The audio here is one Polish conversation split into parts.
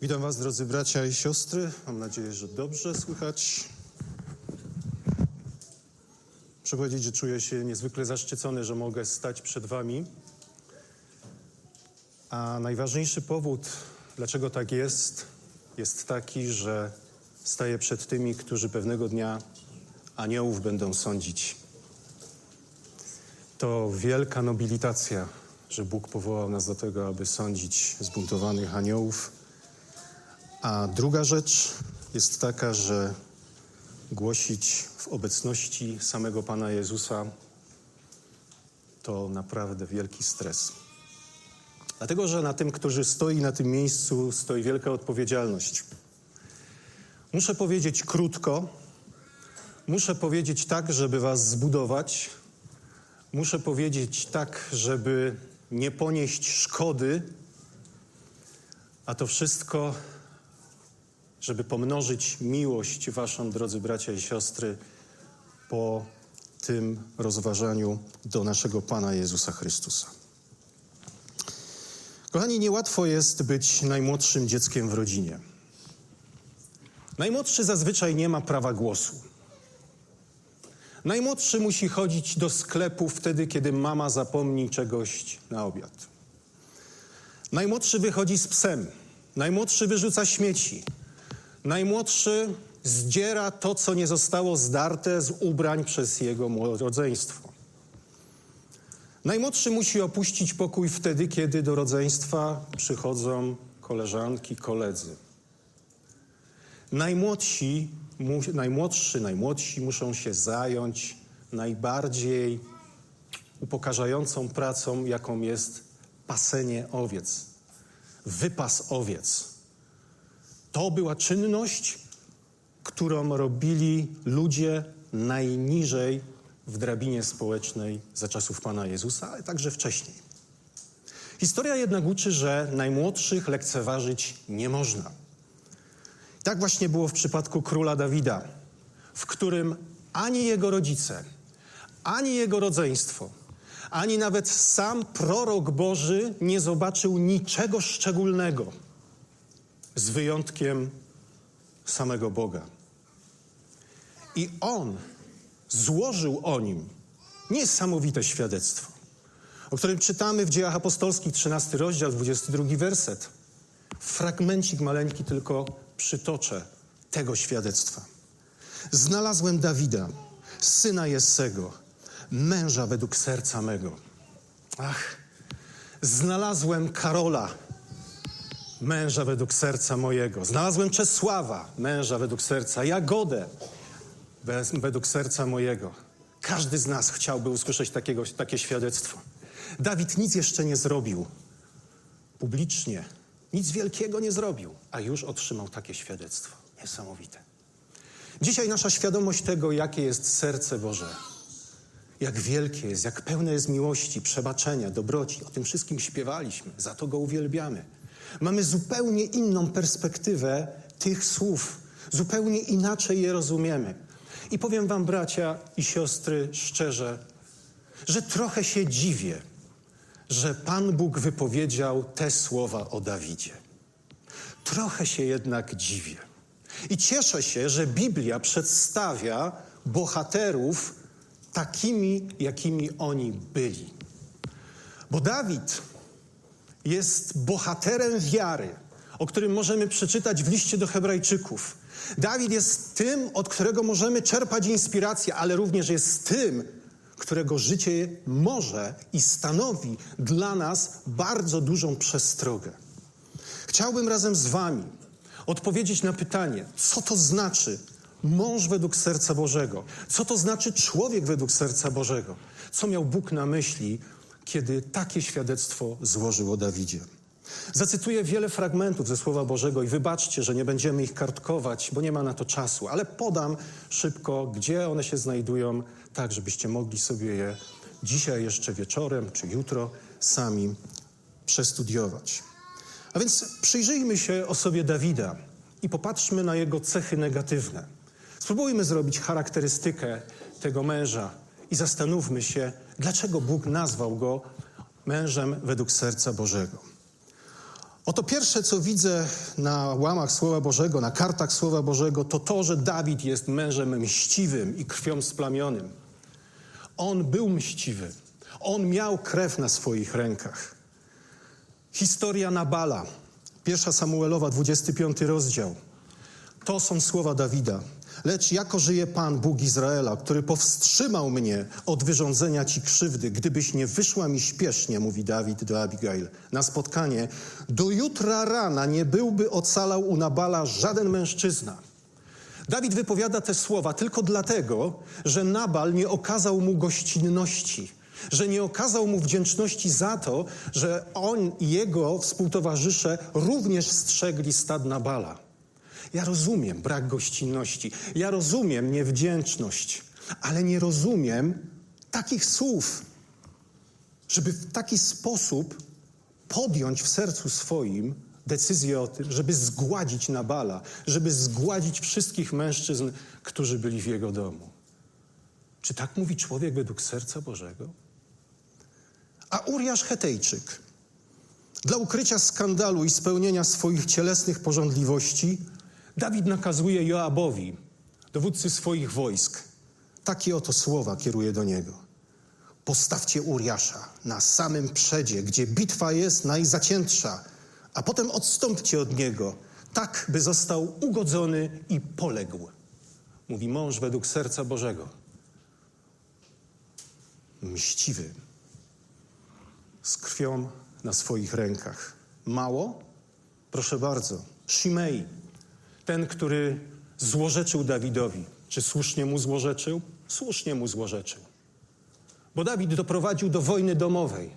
Witam Was, drodzy bracia i siostry. Mam nadzieję, że dobrze słychać. Muszę powiedzieć, że czuję się niezwykle zaszczycony, że mogę stać przed Wami. A najważniejszy powód, dlaczego tak jest taki, że staję przed tymi, którzy pewnego dnia aniołów będą sądzić. To wielka nobilitacja, że Bóg powołał nas do tego, aby sądzić zbuntowanych aniołów. A druga rzecz jest taka, że głosić w obecności samego Pana Jezusa to naprawdę wielki stres. Dlatego, że na tym, którzy stoi na tym miejscu, stoi wielka odpowiedzialność. Muszę powiedzieć krótko, muszę powiedzieć tak, żeby was zbudować, muszę powiedzieć tak, żeby nie ponieść szkody, a to wszystko, żeby pomnożyć miłość waszą, drodzy bracia i siostry, po tym rozważaniu do naszego Pana Jezusa Chrystusa. Kochani, niełatwo jest być najmłodszym dzieckiem w rodzinie. Najmłodszy zazwyczaj nie ma prawa głosu. Najmłodszy musi chodzić do sklepu wtedy, kiedy mama zapomni czegoś na obiad. Najmłodszy wychodzi z psem. Najmłodszy wyrzuca śmieci. Najmłodszy zdziera to, co nie zostało zdarte z ubrań przez jego rodzeństwo. Najmłodszy musi opuścić pokój wtedy, kiedy do rodzeństwa przychodzą koleżanki, koledzy. Najmłodsi muszą się zająć najbardziej upokarzającą pracą, jaką jest pasenie owiec, wypas owiec. To była czynność, którą robili ludzie najniżej w drabinie społecznej za czasów Pana Jezusa, ale także wcześniej. Historia jednak uczy, że najmłodszych lekceważyć nie można. Tak właśnie było w przypadku króla Dawida, w którym ani jego rodzice, ani jego rodzeństwo, ani nawet sam prorok Boży nie zobaczył niczego szczególnego, z wyjątkiem samego Boga. I on złożył o nim niesamowite świadectwo, o którym czytamy w Dziejach Apostolskich, 13 rozdział, 22 werset. Fragmencik maleńki tylko przytoczę tego świadectwa. Znalazłem Dawida, syna Jessego, męża według serca mego. Znalazłem Karola, męża według serca mojego. Znalazłem Czesława, męża według serca, Jagodę, według serca mojego. Każdy z nas chciałby usłyszeć takie świadectwo. Dawid nic jeszcze nie zrobił publicznie, nic wielkiego nie zrobił, a już otrzymał takie świadectwo. Niesamowite. Dzisiaj nasza świadomość tego, jakie jest serce Boże, jak wielkie jest, jak pełne jest miłości, przebaczenia, dobroci. O tym wszystkim śpiewaliśmy, za to Go uwielbiamy. Mamy zupełnie inną perspektywę tych słów. Zupełnie inaczej je rozumiemy. I powiem wam, bracia i siostry, szczerze, że trochę się dziwię, że Pan Bóg wypowiedział te słowa o Dawidzie. Trochę się jednak dziwię. I cieszę się, że Biblia przedstawia bohaterów takimi, jakimi oni byli. Bo Dawid jest bohaterem wiary, o którym możemy przeczytać w liście do Hebrajczyków. Dawid jest tym, od którego możemy czerpać inspirację, ale również jest tym, którego życie może i stanowi dla nas bardzo dużą przestrogę. Chciałbym razem z wami odpowiedzieć na pytanie, co to znaczy mąż według serca Bożego? Co to znaczy człowiek według serca Bożego? Co miał Bóg na myśli, kiedy takie świadectwo złożył o Dawidzie? Zacytuję wiele fragmentów ze Słowa Bożego i wybaczcie, że nie będziemy ich kartkować, bo nie ma na to czasu, ale podam szybko, gdzie one się znajdują, tak żebyście mogli sobie je dzisiaj jeszcze wieczorem czy jutro sami przestudiować. A więc przyjrzyjmy się osobie Dawida i popatrzmy na jego cechy negatywne. Spróbujmy zrobić charakterystykę tego męża i zastanówmy się, dlaczego Bóg nazwał go mężem według serca Bożego. Oto pierwsze, co widzę na łamach Słowa Bożego, na kartach Słowa Bożego, to to, że Dawid jest mężem mściwym i krwią splamionym. On był mściwy. On miał krew na swoich rękach. Historia Nabala, 1 Samuelowa, 25 rozdział. To są słowa Dawida. Lecz jako żyje Pan, Bóg Izraela, który powstrzymał mnie od wyrządzenia ci krzywdy, gdybyś nie wyszła mi śpiesznie, mówi Dawid do Abigail, na spotkanie, do jutra rana nie byłby ocalał u Nabala żaden mężczyzna. Dawid wypowiada te słowa tylko dlatego, że Nabal nie okazał mu gościnności, że nie okazał mu wdzięczności za to, że on i jego współtowarzysze również strzegli stad Nabala. Ja rozumiem brak gościnności, ja rozumiem niewdzięczność, ale nie rozumiem takich słów, żeby w taki sposób podjąć w sercu swoim decyzję o tym, żeby zgładzić Nabala, żeby zgładzić wszystkich mężczyzn, którzy byli w jego domu. Czy tak mówi człowiek według serca Bożego? A Uriasz Hetejczyk, dla ukrycia skandalu i spełnienia swoich cielesnych pożądliwości, Dawid nakazuje Joabowi, dowódcy swoich wojsk, takie oto słowa kieruje do niego. Postawcie Uriasza na samym przedzie, gdzie bitwa jest najzaciętsza, a potem odstąpcie od niego, tak by został ugodzony i poległ. Mówi mąż według serca Bożego. Mściwy, z krwią na swoich rękach. Mało? Proszę bardzo. Shimei, ten, który złorzeczył Dawidowi. Czy słusznie mu złorzeczył? Słusznie mu złorzeczył. Bo Dawid doprowadził do wojny domowej.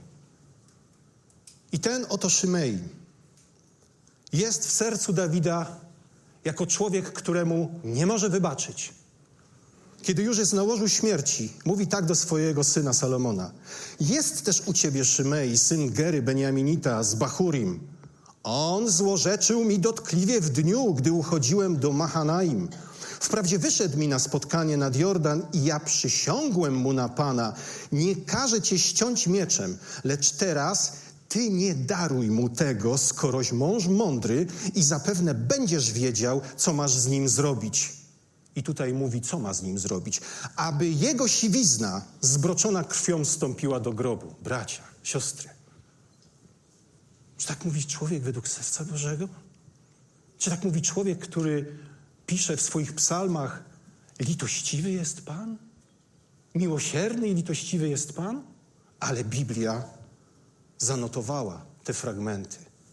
I ten oto Shimei jest w sercu Dawida jako człowiek, któremu nie może wybaczyć. Kiedy już jest na łożu śmierci, mówi tak do swojego syna Salomona. Jest też u ciebie Shimei, syn Gery Beniaminita z Bahurim. On złorzeczył mi dotkliwie w dniu, gdy uchodziłem do Mahanaim. Wprawdzie wyszedł mi na spotkanie nad Jordan i ja przysiągłem mu na Pana. Nie każę cię ściąć mieczem, lecz teraz ty nie daruj mu tego, skoroś mąż mądry i zapewne będziesz wiedział, co masz z nim zrobić. I tutaj mówi, co ma z nim zrobić. Aby jego siwizna zbroczona krwią wstąpiła do grobu. Bracia, siostry. Czy tak mówi człowiek według serca Bożego? Czy tak mówi człowiek, który pisze w swoich psalmach, litościwy jest Pan? Miłosierny i litościwy jest Pan? Ale Biblia zanotowała te fragmenty.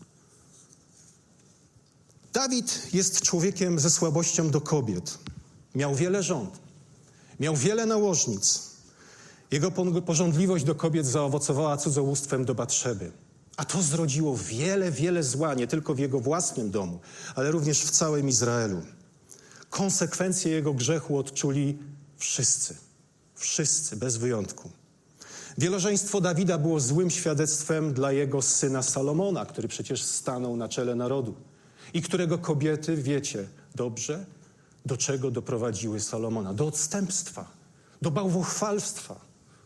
Dawid jest człowiekiem ze słabością do kobiet. Miał wiele żon, miał wiele nałożnic. Jego pożądliwość do kobiet zaowocowała cudzołóstwem do Batszeby. A to zrodziło wiele, wiele zła, nie tylko w jego własnym domu, ale również w całym Izraelu. Konsekwencje jego grzechu odczuli wszyscy. Wszyscy, bez wyjątku. Wielożeństwo Dawida było złym świadectwem dla jego syna Salomona, który przecież stanął na czele narodu i którego kobiety, wiecie dobrze, do czego doprowadziły Salomona. Do odstępstwa, do bałwochwalstwa.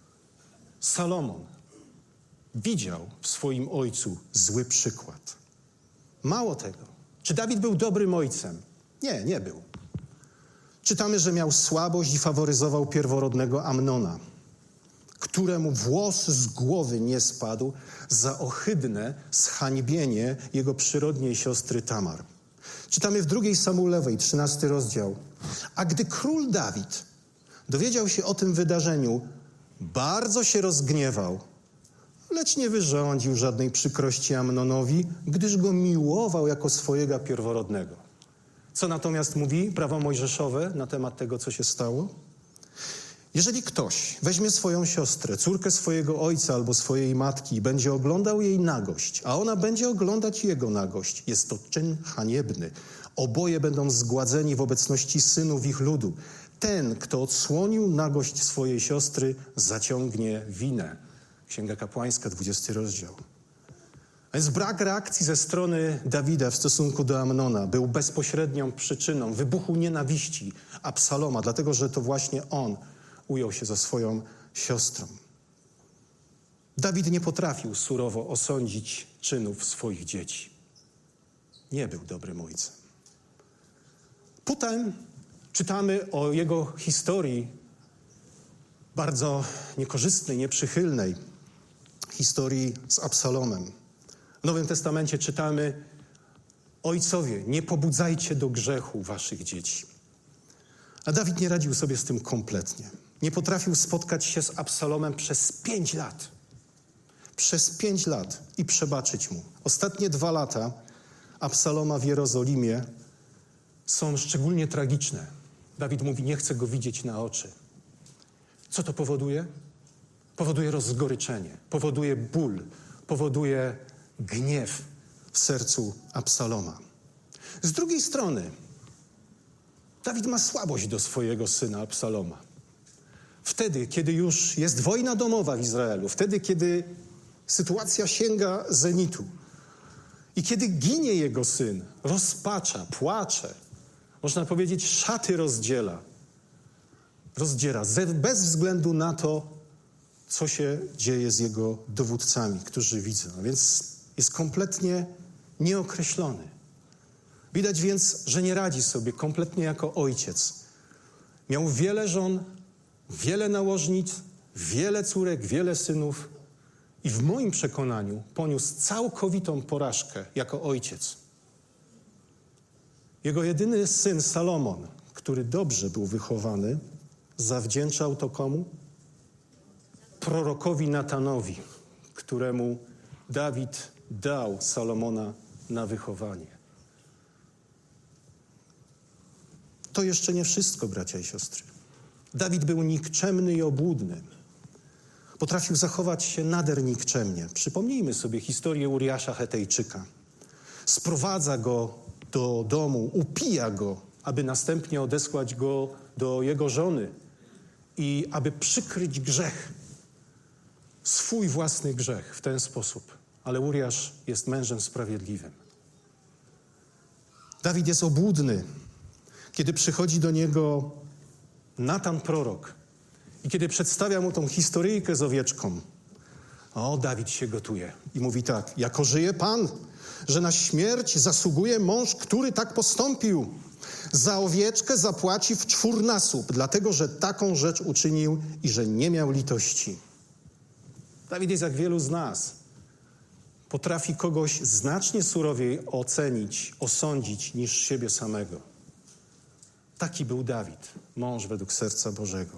Salomon widział w swoim ojcu zły przykład. Mało tego. Czy Dawid był dobrym ojcem? Nie, nie był. Czytamy, że miał słabość i faworyzował pierworodnego Amnona, któremu włos z głowy nie spadł za ohydne zhańbienie jego przyrodniej siostry Tamar. Czytamy w 2 Samuelowej, 13 rozdział. A gdy król Dawid dowiedział się o tym wydarzeniu, bardzo się rozgniewał, lecz nie wyrządził żadnej przykrości Amnonowi, gdyż go miłował jako swojego pierworodnego. Co natomiast mówi prawo mojżeszowe na temat tego, co się stało? Jeżeli ktoś weźmie swoją siostrę, córkę swojego ojca albo swojej matki i będzie oglądał jej nagość, a ona będzie oglądać jego nagość, jest to czyn haniebny. Oboje będą zgładzeni w obecności synów ich ludu. Ten, kto odsłonił nagość swojej siostry, zaciągnie winę. Księga Kapłańska, 20 rozdział. A więc brak reakcji ze strony Dawida w stosunku do Amnona był bezpośrednią przyczyną wybuchu nienawiści Absaloma, dlatego że to właśnie on ujął się za swoją siostrą. Dawid nie potrafił surowo osądzić czynów swoich dzieci. nie był dobrym ojcem. Potem czytamy o jego historii bardzo niekorzystnej, nieprzychylnej, historii z Absalomem. W Nowym Testamencie czytamy: ojcowie, nie pobudzajcie do grzechu waszych dzieci. A Dawid nie radził sobie z tym kompletnie. Nie potrafił spotkać się z Absalomem przez 5 lat. Przez 5 lat i przebaczyć mu. Ostatnie 2 lata Absaloma w Jerozolimie są szczególnie tragiczne. Dawid mówi: nie chcę go widzieć na oczy. Co to powoduje? Powoduje rozgoryczenie, powoduje ból, powoduje gniew w sercu Absaloma. Z drugiej strony Dawid ma słabość do swojego syna Absaloma. Wtedy, kiedy już jest wojna domowa w Izraelu, wtedy, kiedy sytuacja sięga zenitu i kiedy ginie jego syn, rozpacza, płacze, można powiedzieć, szaty rozdziera, bez względu na to, co się dzieje z jego dowódcami, którzy widzą. A więc jest kompletnie nieokreślony. Widać więc, że nie radzi sobie kompletnie jako ojciec. Miał wiele żon, wiele nałożnic, wiele córek, wiele synów i w moim przekonaniu poniósł całkowitą porażkę jako ojciec. Jego jedyny syn Salomon, który dobrze był wychowany, zawdzięczał to komu? Prorokowi Natanowi, któremu Dawid dał Salomona na wychowanie. To jeszcze nie wszystko, bracia i siostry. Dawid był nikczemny i obłudny. Potrafił zachować się nader nikczemnie. Przypomnijmy sobie historię Uriasza Hetejczyka. Sprowadza go do domu, upija go, aby następnie odesłać go do jego żony i aby przykryć grzech, swój własny grzech w ten sposób. Ale Uriasz jest mężem sprawiedliwym. Dawid jest obłudny, kiedy przychodzi do niego Natan prorok i kiedy przedstawia mu tą historyjkę z owieczką. O, Dawid się gotuje i mówi tak: jako żyje Pan, że na śmierć zasługuje mąż, który tak postąpił. Za owieczkę zapłaci w 4-nasób, dlatego że taką rzecz uczynił i że nie miał litości. Dawid jest jak wielu z nas. Potrafi kogoś znacznie surowiej ocenić, osądzić niż siebie samego. Taki był Dawid, mąż według serca Bożego.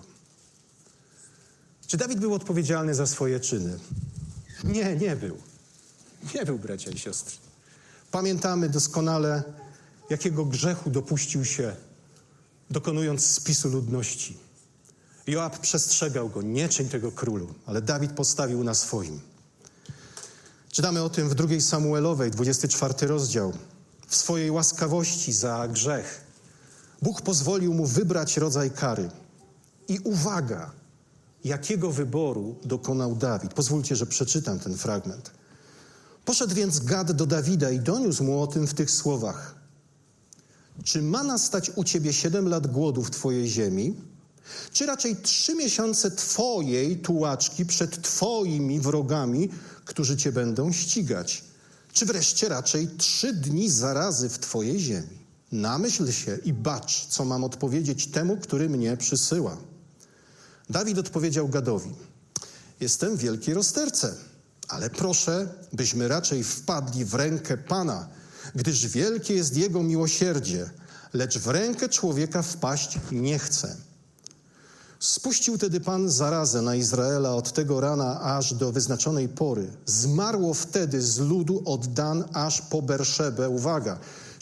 Czy Dawid był odpowiedzialny za swoje czyny? Nie, nie był. Nie był, bracia i siostry. Pamiętamy doskonale, jakiego grzechu dopuścił się, dokonując spisu ludności. Joab przestrzegał go: nie czyń tego królu, ale Dawid postawił na swoim. Czytamy o tym w 2 Samuelowej, 24 rozdział. W swojej łaskawości za grzech Bóg pozwolił mu wybrać rodzaj kary. I uwaga, jakiego wyboru dokonał Dawid. Pozwólcie, że przeczytam ten fragment. Poszedł więc Gad do Dawida i doniósł mu o tym w tych słowach: czy ma nastać u ciebie 7 lat głodu w twojej ziemi, czy raczej 3 miesiące twojej tułaczki przed twoimi wrogami, którzy cię będą ścigać, czy wreszcie raczej 3 dni zarazy w twojej ziemi? Namyśl się i bacz, co mam odpowiedzieć temu, który mnie przysyła. Dawid odpowiedział Gadowi: jestem w wielkiej rozterce, ale proszę, byśmy raczej wpadli w rękę Pana, gdyż wielkie jest Jego miłosierdzie, lecz w rękę człowieka wpaść nie chce. Spuścił tedy Pan zarazę na Izraela od tego rana aż do wyznaczonej pory. Zmarło wtedy z ludu od Dan aż po Berszebę, uwaga,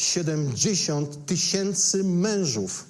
70 000 mężów.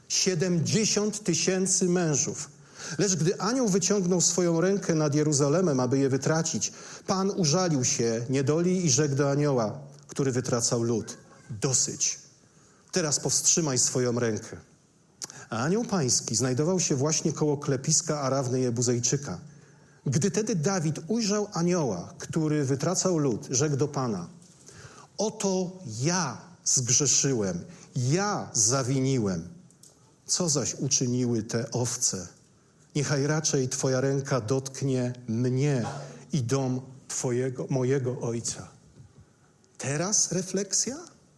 70 000 mężów. Lecz gdy anioł wyciągnął swoją rękę nad Jeruzalemem, aby je wytracić, Pan użalił się niedoli i rzekł do anioła, który wytracał lud: dosyć, teraz powstrzymaj swoją rękę. A anioł pański znajdował się właśnie koło klepiska Arawny Jebuzejczyka. Gdy tedy Dawid ujrzał anioła, który wytracał lud, rzekł do Pana: oto ja zgrzeszyłem, ja zawiniłem. Co zaś uczyniły te owce? Niechaj raczej Twoja ręka dotknie mnie i dom mojego ojca. Teraz refleksja?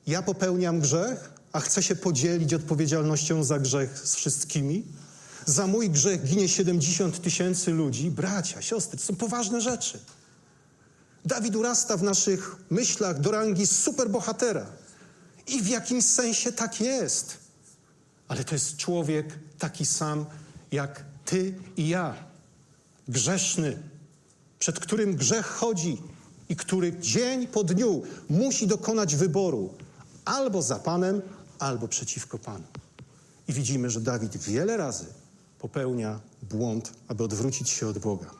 Ja popełniam grzech, a chcę się podzielić odpowiedzialnością za grzech z wszystkimi. Za mój grzech ginie 70 000 ludzi. Bracia, siostry, to są poważne rzeczy. Dawid urasta w naszych myślach do rangi superbohatera. I w jakimś sensie tak jest. Ale to jest człowiek taki sam jak ty i ja. Grzeszny, przed którym grzech chodzi i który dzień po dniu musi dokonać wyboru. Albo za Panem, albo przeciwko Panu. I widzimy, że Dawid wiele razy popełnia błąd, aby odwrócić się od Boga.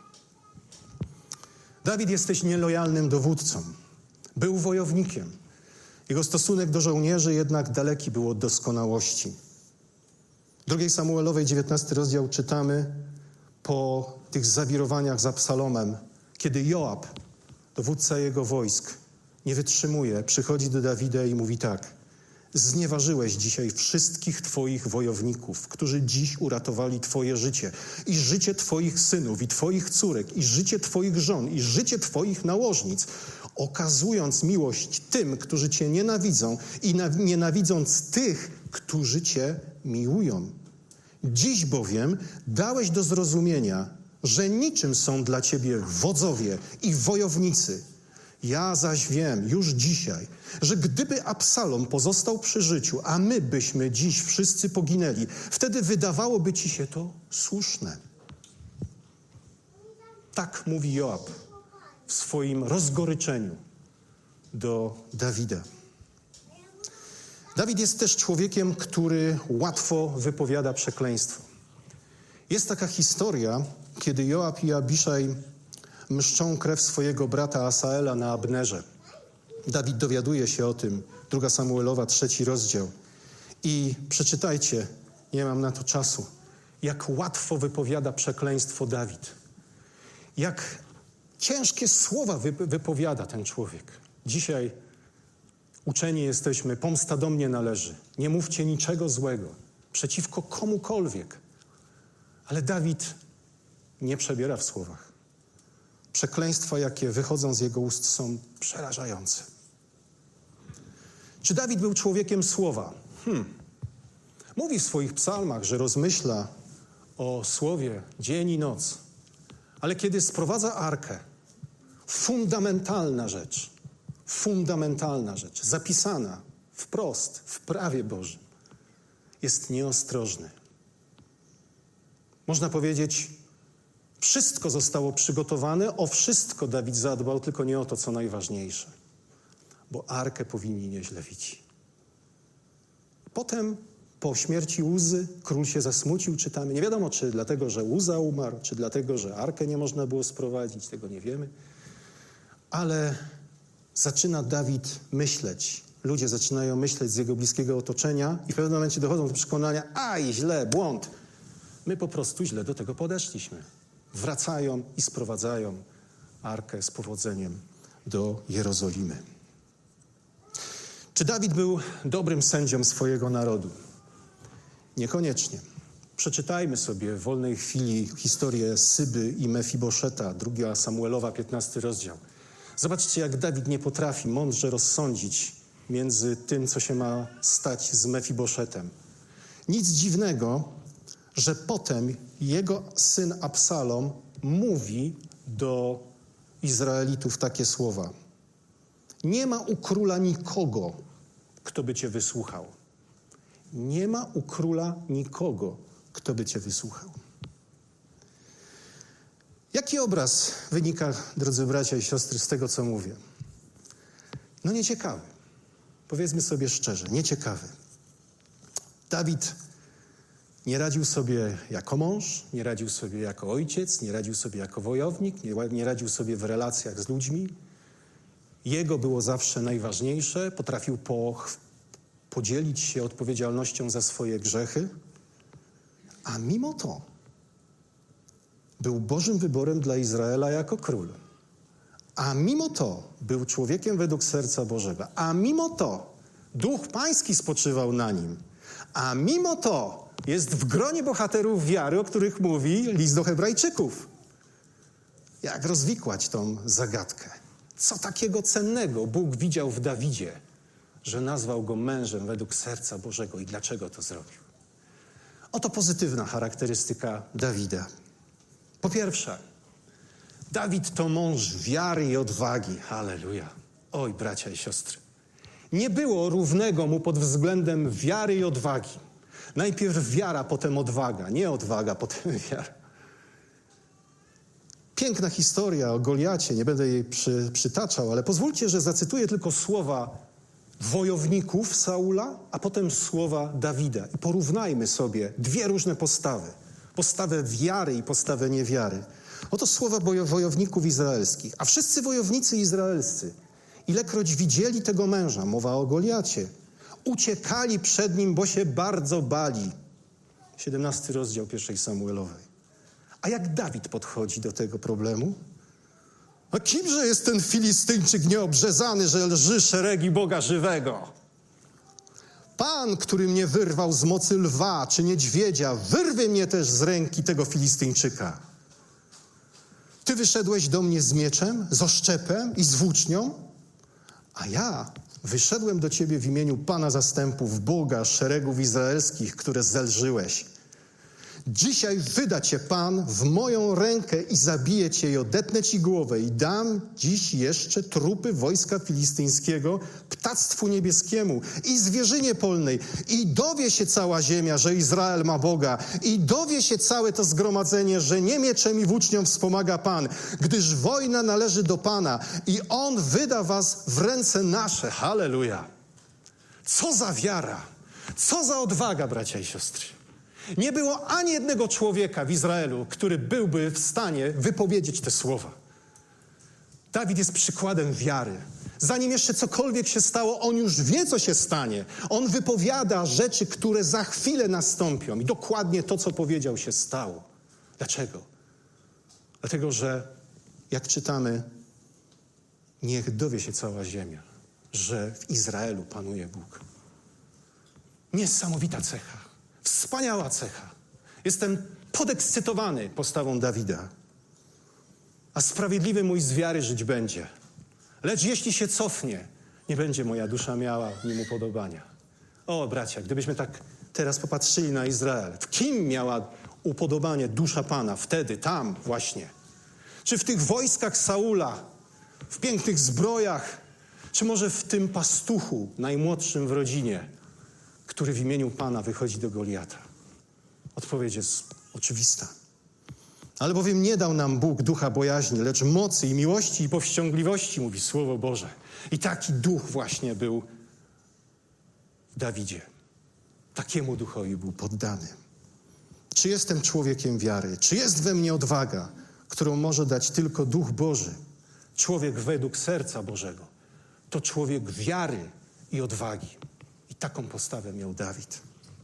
Dawid jest też nielojalnym dowódcą. Był wojownikiem. Jego stosunek do żołnierzy jednak daleki był od doskonałości. W 2 Samuelowej, 19 rozdział czytamy po tych zawirowaniach z Absalomem, kiedy Joab, dowódca jego wojsk, nie wytrzymuje, przychodzi do Dawida i mówi tak: znieważyłeś dzisiaj wszystkich twoich wojowników, którzy dziś uratowali twoje życie i życie twoich synów i twoich córek i życie twoich żon i życie twoich nałożnic, okazując miłość tym, którzy cię nienawidzą i nienawidząc tych, którzy cię miłują. Dziś bowiem dałeś do zrozumienia, że niczym są dla ciebie wodzowie i wojownicy. Ja zaś wiem już dzisiaj, że gdyby Absalom pozostał przy życiu, a my byśmy dziś wszyscy poginęli, wtedy wydawałoby ci się to słuszne. Tak mówi Joab w swoim rozgoryczeniu do Dawida. Dawid jest też człowiekiem, który łatwo wypowiada przekleństwo. Jest taka historia, kiedy Joab i Abiszaj mszczą krew swojego brata Asaela na Abnerze. Dawid dowiaduje się o tym, 2 Samuelowa, 3 rozdział. I przeczytajcie, nie mam na to czasu, jak łatwo wypowiada przekleństwo Dawid. Jak ciężkie słowa wypowiada ten człowiek. Dzisiaj uczeni jesteśmy, pomsta do mnie należy. Nie mówcie niczego złego przeciwko komukolwiek. Ale Dawid nie przebiera w słowach. Przekleństwa, jakie wychodzą z jego ust, są przerażające. Czy Dawid był człowiekiem słowa? Mówi w swoich psalmach, że rozmyśla o słowie dzień i noc. Ale kiedy sprowadza arkę, fundamentalna rzecz, zapisana wprost w prawie Bożym, jest nieostrożny. Można powiedzieć, wszystko zostało przygotowane, o wszystko Dawid zadbał, tylko nie o to, co najważniejsze. Bo arkę powinni nieść Lewici. Potem, po śmierci Uzy, król się zasmucił, czytamy. Nie wiadomo, czy dlatego, że Uza umarł, czy dlatego, że arkę nie można było sprowadzić, tego nie wiemy. Ale zaczyna Dawid myśleć. Ludzie zaczynają myśleć z jego bliskiego otoczenia i w pewnym momencie dochodzą do przekonania: źle, błąd. My po prostu źle do tego podeszliśmy. Wracają i sprowadzają arkę z powodzeniem do Jerozolimy. Czy Dawid był dobrym sędzią swojego narodu? Niekoniecznie. Przeczytajmy sobie w wolnej chwili historię Syby i Mefiboszeta, 2 Samuelowa, 15 rozdział. Zobaczcie, jak Dawid nie potrafi mądrze rozsądzić między tym, co się ma stać z Mefiboszetem. Nic dziwnego, że potem jego syn Absalom mówi do Izraelitów takie słowa: nie ma u króla nikogo, kto by cię wysłuchał. Nie ma u króla nikogo, kto by cię wysłuchał. Jaki obraz wynika, drodzy bracia i siostry, z tego, co mówię? No nieciekawy. Powiedzmy sobie szczerze, nieciekawy. Dawid nie radził sobie jako mąż, nie radził sobie jako ojciec, nie radził sobie jako wojownik, nie radził sobie w relacjach z ludźmi. Jego było zawsze najważniejsze, potrafił podzielić się odpowiedzialnością za swoje grzechy, a mimo to był Bożym wyborem dla Izraela jako król. A mimo to był człowiekiem według serca Bożego. A mimo to Duch Pański spoczywał na nim. A mimo to jest w gronie bohaterów wiary, o których mówi list do Hebrajczyków. Jak rozwikłać tą zagadkę? Co takiego cennego Bóg widział w Dawidzie, że nazwał go mężem według serca Bożego. I dlaczego to zrobił? Oto pozytywna charakterystyka Dawida. Po pierwsze, Dawid to mąż wiary i odwagi. Halleluja. Oj, bracia i siostry. Nie było równego mu pod względem wiary i odwagi. Najpierw wiara, potem odwaga. Nie odwaga, potem wiara. Piękna historia o Goliacie. Nie będę jej przytaczał, ale pozwólcie, że zacytuję tylko słowa wojowników Saula, a potem słowa Dawida. I porównajmy sobie dwie różne postawy. Postawę wiary i postawę niewiary. Oto słowa wojowników izraelskich. A wszyscy wojownicy izraelscy, ilekroć widzieli tego męża, mowa o Goliacie, uciekali przed nim, bo się bardzo bali. 17 rozdział 1 Samuelowej. A jak Dawid podchodzi do tego problemu? A kimże jest ten Filistyńczyk nieobrzezany, że lży szeregi Boga żywego? Pan, który mnie wyrwał z mocy lwa czy niedźwiedzia, wyrwie mnie też z ręki tego Filistyńczyka. Ty wyszedłeś do mnie z mieczem, z oszczepem i z włócznią, a ja wyszedłem do ciebie w imieniu Pana zastępów, Boga szeregów izraelskich, które zelżyłeś. Dzisiaj wyda cię Pan w moją rękę i zabije cię i odetnę ci głowę i dam dziś jeszcze trupy wojska filistyńskiego ptactwu niebieskiemu i zwierzynie polnej i dowie się cała ziemia, że Izrael ma Boga i dowie się całe to zgromadzenie, że nie mieczem i włócznią wspomaga Pan, gdyż wojna należy do Pana i On wyda was w ręce nasze. Halleluja! Co za wiara! Co za odwaga, bracia i siostry! Nie było ani jednego człowieka w Izraelu, który byłby w stanie wypowiedzieć te słowa. Dawid jest przykładem wiary. Zanim jeszcze cokolwiek się stało, on już wie, co się stanie. On wypowiada rzeczy, które za chwilę nastąpią. I dokładnie to, co powiedział, się stało. Dlaczego? Dlatego, że jak czytamy, niech dowie się cała ziemia, że w Izraelu panuje Bóg. Niesamowita cecha. Wspaniała cecha. Jestem podekscytowany postawą Dawida. A sprawiedliwy mój z wiary żyć będzie. Lecz jeśli się cofnie, nie będzie moja dusza miała w nim upodobania. O, bracia, gdybyśmy tak teraz popatrzyli na Izrael. W kim miała upodobanie dusza Pana? Wtedy, tam właśnie. Czy w tych wojskach Saula, w pięknych zbrojach, czy może w tym pastuchu, najmłodszym w rodzinie, który w imieniu Pana wychodzi do Goliata? Odpowiedź jest oczywista. Albowiem nie dał nam Bóg ducha bojaźni, lecz mocy i miłości i powściągliwości, mówi Słowo Boże. I taki duch właśnie był w Dawidzie. Takiemu duchowi był poddany. Czy jestem człowiekiem wiary? Czy jest we mnie odwaga, którą może dać tylko Duch Boży? Człowiek według serca Bożego to człowiek wiary i odwagi. I taką postawę miał Dawid.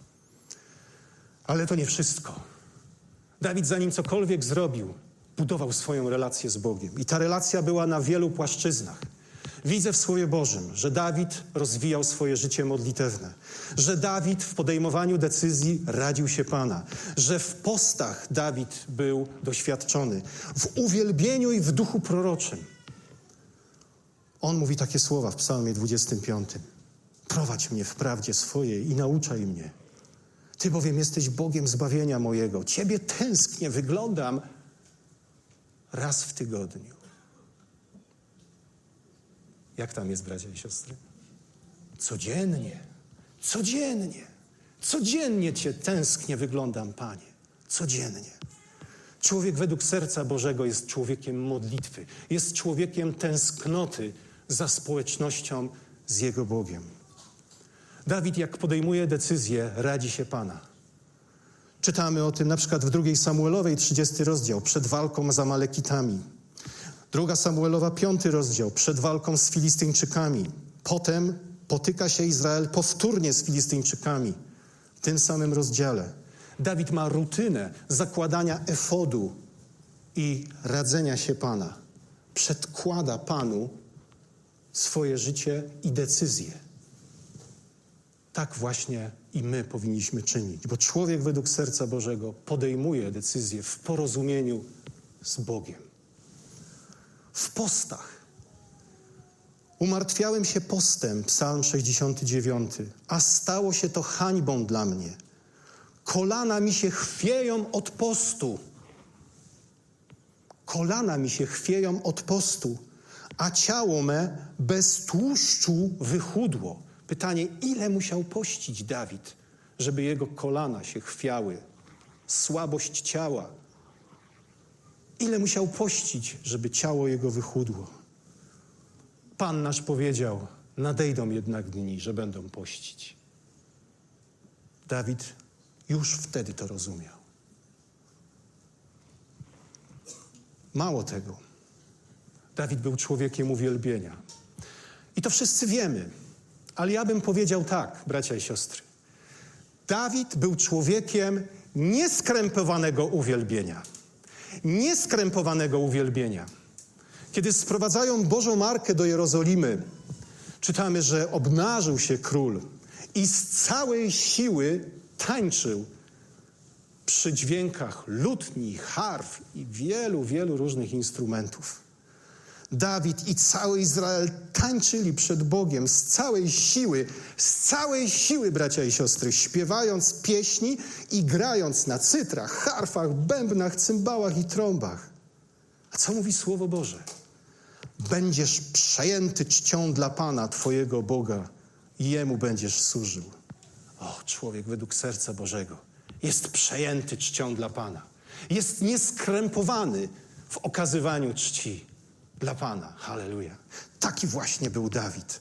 Ale to nie wszystko. Dawid, zanim cokolwiek zrobił, budował swoją relację z Bogiem. I ta relacja była na wielu płaszczyznach. Widzę w Słowie Bożym, że Dawid rozwijał swoje życie modlitewne. Że Dawid w podejmowaniu decyzji radził się Pana. Że w postach Dawid był doświadczony. W uwielbieniu i w duchu proroczym. On mówi takie słowa w Psalmie 25. Prowadź mnie w prawdzie swojej i nauczaj mnie. Ty bowiem jesteś Bogiem zbawienia mojego. Ciebie tęsknię, wyglądam raz w tygodniu. Jak tam jest, bracia i siostry? Codziennie, codziennie, codziennie Cię tęsknię, wyglądam, Panie. Codziennie. Człowiek według serca Bożego jest człowiekiem modlitwy. Jest człowiekiem tęsknoty za społecznością z Jego Bogiem. Dawid, jak podejmuje decyzję, radzi się Pana. Czytamy o tym na przykład w 2 Samuelowej, 30 rozdział, przed walką z Amalekitami. 2 Samuelowa, 5 rozdział, przed walką z Filistyńczykami. Potem potyka się Izrael powtórnie z Filistyńczykami. W tym samym rozdziale. Dawid ma rutynę zakładania efodu i radzenia się Pana. Przedkłada Panu swoje życie i decyzje. Tak właśnie i my powinniśmy czynić, bo człowiek według serca Bożego podejmuje decyzje w porozumieniu z Bogiem. W postach Umartwiałem się postem, Psalm 69, a stało się to hańbą dla mnie. Kolana mi się chwieją od postu. Kolana mi się chwieją od postu, a ciało me bez tłuszczu wychudło. Pytanie, ile musiał pościć Dawid, żeby jego kolana się chwiały? Słabość ciała. Ile musiał pościć, żeby ciało jego wychudło? Pan nasz powiedział, nadejdą jednak dni, że będą pościć. Dawid już wtedy to rozumiał. Mało tego, Dawid był człowiekiem uwielbienia. I to wszyscy wiemy, ale ja bym powiedział tak, bracia i siostry. Dawid był człowiekiem nieskrępowanego uwielbienia. Nieskrępowanego uwielbienia. Kiedy sprowadzają Bożą Arkę do Jerozolimy, czytamy, że obnażył się król i z całej siły tańczył przy dźwiękach lutni, harf i wielu różnych instrumentów. Dawid i cały Izrael tańczyli przed Bogiem z całej siły, bracia i siostry, śpiewając pieśni i grając na cytrach, harfach, bębnach, cymbałach i trąbach. A co mówi Słowo Boże? Będziesz przejęty czcią dla Pana, Twojego Boga, i Jemu będziesz służył. O, człowiek według serca Bożego jest przejęty czcią dla Pana. Jest nieskrępowany w okazywaniu czci dla Pana. Halleluja. Taki właśnie był Dawid.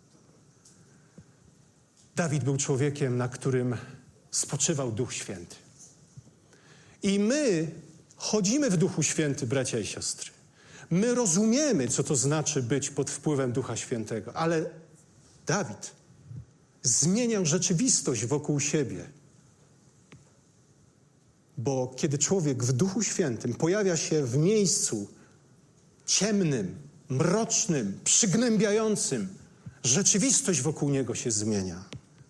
Dawid był człowiekiem, na którym spoczywał Duch Święty. I my chodzimy w Duchu Święty, bracia i siostry. My rozumiemy, co to znaczy być pod wpływem Ducha Świętego, ale Dawid zmieniał rzeczywistość wokół siebie. Bo kiedy człowiek w Duchu Świętym pojawia się w miejscu ciemnym, mrocznym, przygnębiającym, rzeczywistość wokół niego się zmienia.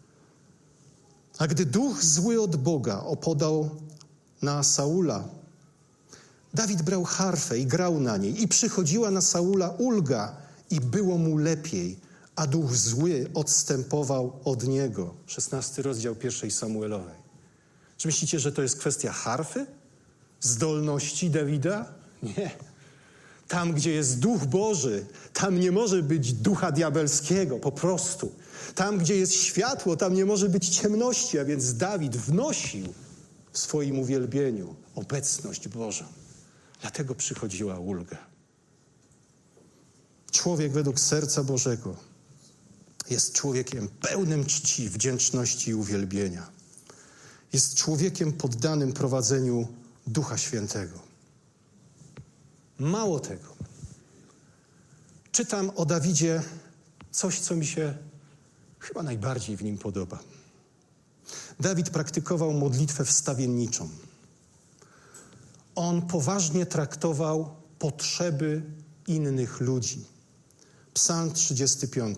A gdy duch zły od Boga opodał na Saula, Dawid brał harfę i grał na niej i przychodziła na Saula ulga i było mu lepiej, a duch zły odstępował od niego. 16 rozdział 1 Samuelowej. Czy myślicie, że to jest kwestia harfy? Zdolności Dawida? Nie. Tam, gdzie jest Duch Boży, tam nie może być ducha diabelskiego, po prostu. Tam, gdzie jest światło, tam nie może być ciemności, a więc Dawid wnosił w swoim uwielbieniu obecność Bożą. Dlatego przychodziła ulga. Człowiek według serca Bożego jest człowiekiem pełnym czci, wdzięczności i uwielbienia. Jest człowiekiem poddanym prowadzeniu Ducha Świętego. Mało tego. Czytam o Dawidzie coś, co mi się chyba najbardziej w nim podoba. Dawid praktykował modlitwę wstawienniczą. On poważnie traktował potrzeby innych ludzi. Psalm 35.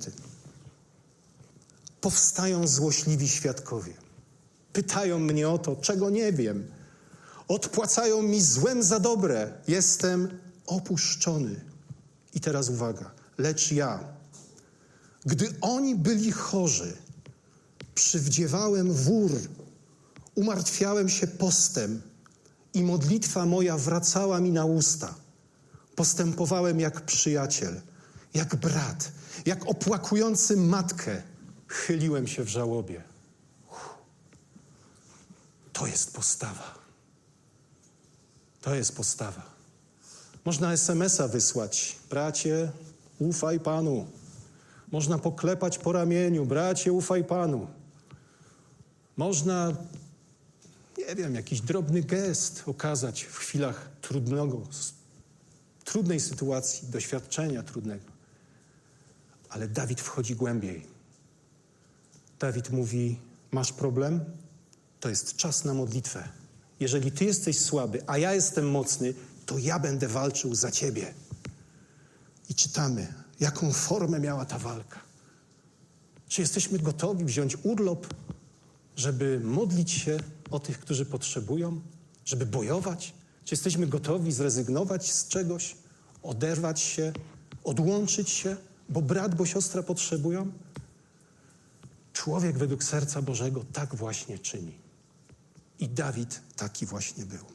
Powstają złośliwi świadkowie. Pytają mnie o to, czego nie wiem. Odpłacają mi złem za dobre. Jestem opuszczony. I teraz uwaga. Lecz ja, gdy oni byli chorzy, przywdziewałem wór, umartwiałem się postem i modlitwa moja wracała mi na usta. Postępowałem jak przyjaciel, jak brat, jak opłakujący matkę. Chyliłem się w żałobie. To jest postawa. To jest postawa. Można SMS-a wysłać. Bracie, ufaj Panu. Można poklepać po ramieniu. Bracie, ufaj Panu. Można, nie wiem, jakiś drobny gest okazać w chwilach trudnej sytuacji, doświadczenia trudnego. Ale Dawid wchodzi głębiej. Dawid mówi, masz problem? To jest czas na modlitwę. Jeżeli ty jesteś słaby, a ja jestem mocny, to ja będę walczył za ciebie. I czytamy, jaką formę miała ta walka. Czy jesteśmy gotowi wziąć urlop, żeby modlić się o tych, którzy potrzebują, żeby bojować? Czy jesteśmy gotowi zrezygnować z czegoś, oderwać się, odłączyć się bo brat, bo siostra potrzebują? Człowiek według serca Bożego tak właśnie czyni. I Dawid taki właśnie był.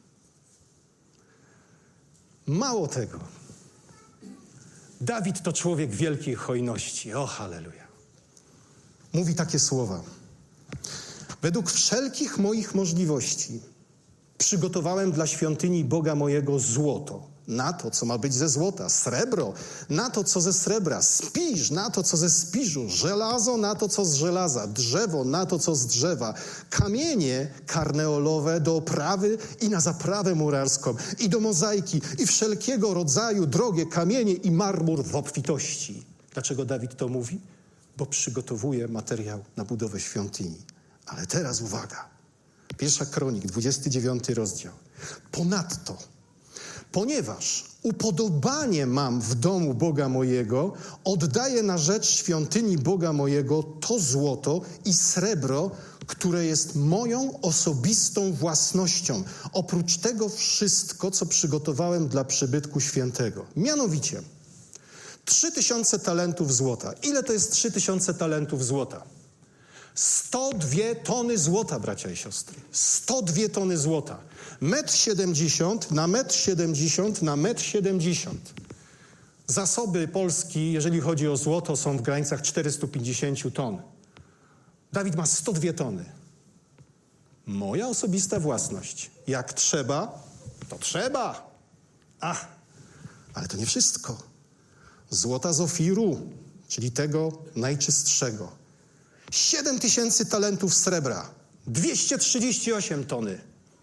Mało tego. Dawid to człowiek wielkiej hojności. O, halleluja. Mówi takie słowa. Według wszelkich moich możliwości przygotowałem dla świątyni Boga mojego złoto, na to, co ma być ze złota, srebro, na to, co ze srebra, spiż, na to, co ze spiżu, żelazo, na to, co z żelaza, drzewo, na to, co z drzewa, kamienie karneolowe do oprawy i na zaprawę murarską, i do mozaiki, i wszelkiego rodzaju drogie kamienie i marmur w obfitości. Dlaczego Dawid to mówi? Bo przygotowuje materiał na budowę świątyni. Ale teraz uwaga. 1 Kronik, 29 rozdział. Ponadto, ponieważ upodobanie mam w domu Boga mojego, oddaję na rzecz świątyni Boga mojego to złoto i srebro, które jest moją osobistą własnością. Oprócz tego wszystko, co przygotowałem dla przybytku świętego. Mianowicie 3000 talentów złota. Ile to jest 3000 talentów złota? 102 tony złota, bracia i siostry. 102 tony złota. 1,70 m na 1,70 m na 1,70 m. Zasoby Polski, jeżeli chodzi o złoto, są w granicach 450 ton. Dawid ma 102 tony. Moja osobista własność. Jak trzeba, to trzeba. Ale to nie wszystko. Złota z Ofiru, czyli tego najczystszego. 7000 talentów srebra, 238 tony.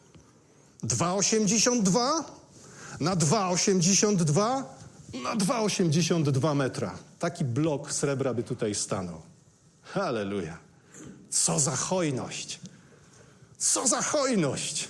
2,82 na 2,82 na 2,82 metra. Taki blok srebra by tutaj stanął. Halleluja. Co za hojność. Co za hojność.